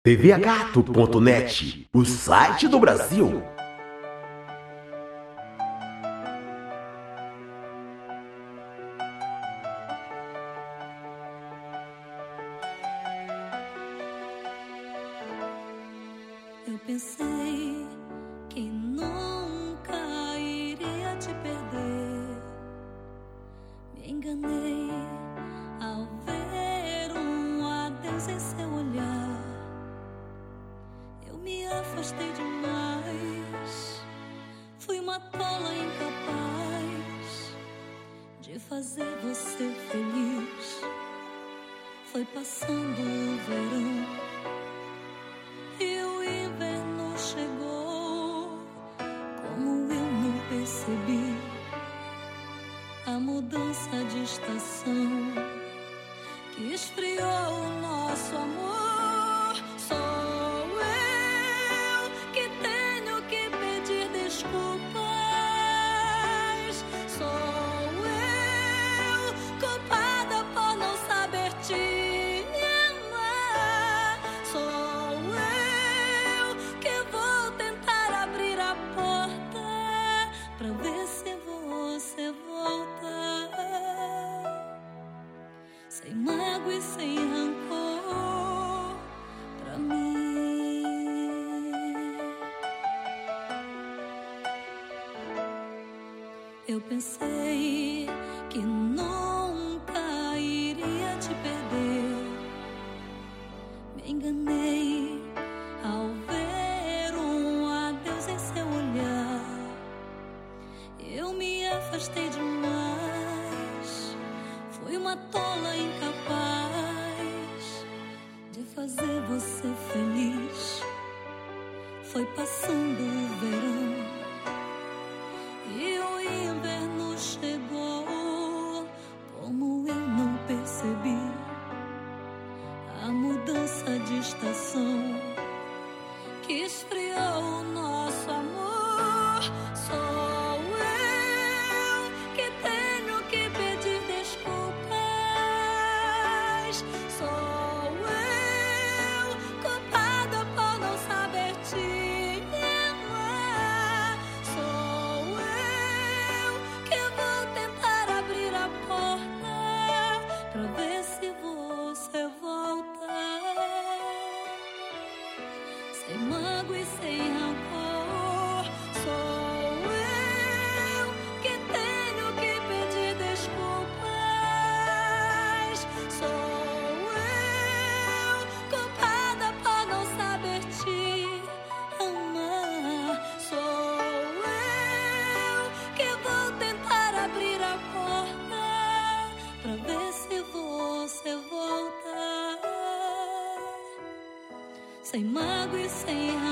tvagato.net, o site do Brasil. Eu pensei que nunca iria te perder. Me enganei ao ver um adeus em seu olhar. Eu me afastei demais. Fui uma tola incapaz de fazer você feliz. Foi passando o verão e o inverno chegou. Como eu não percebi a mudança de estação que esfriou o nosso amor. Sou eu que tenho que pedir desculpas. Sou eu culpada por não saber te amar. Sou eu que vou tentar abrir a porta pra ver se você volta. Sem mágoa e sem rancor pra mim. Eu pensei que nunca iria te perder. Me enganei ao ver um adeus em seu olhar. Eu me afastei demais. Fui uma tola incapaz de fazer você feliz. Foi passando o verão e o inverno chegou. Como eu não percebi a mudança de estação que esfriou o nosso amor. Sou eu que tenho que pedir desculpas. Sou eu culpada por não saber te amar. Sou eu que vou tentar abrir a porta pra ver se você volta. Sem mágoa e sem rancor. Sou eu que tenho que pedir desculpas. Sou eu culpada por não saber te amar. Sou eu que vou tentar abrir a porta pra ver se você volta. Sem mágoa e sem rancor.